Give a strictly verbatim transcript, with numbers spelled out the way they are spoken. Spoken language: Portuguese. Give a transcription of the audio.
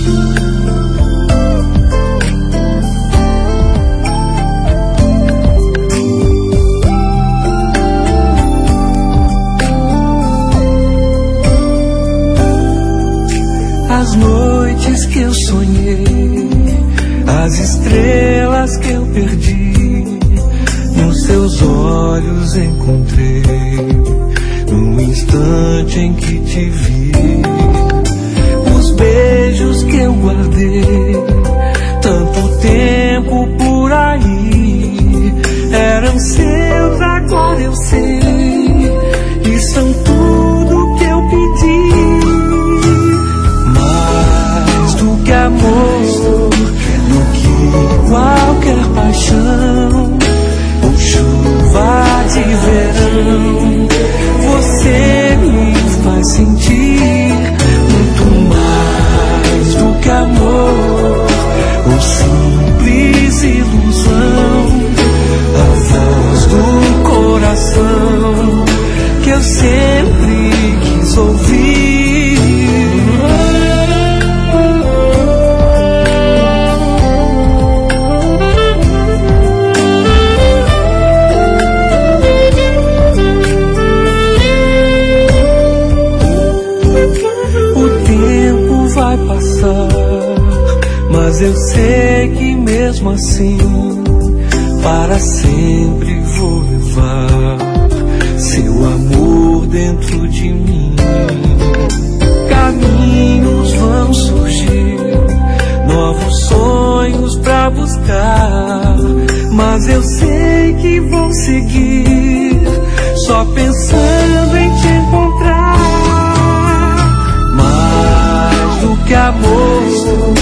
As noites que eu sonhei, as estrelas que eu perdi, nos seus olhos encontrei, no instante em que te vi. Os beijos que eu guardei, tanto tempo por aí, eram seus, agora eu sei, e são tudo que eu pedi. Amor, do que qualquer paixão ou chuva de verão, você me faz sentir muito mais do que amor ou simples ilusão. A voz do coração que eu sempre quis ouvir. Mas eu sei que mesmo assim, para sempre vou levar seu amor dentro de mim. Caminhos vão surgir, novos sonhos pra buscar, mas eu sei que vou seguir, só pensando em te encontrar. Mais do que amor,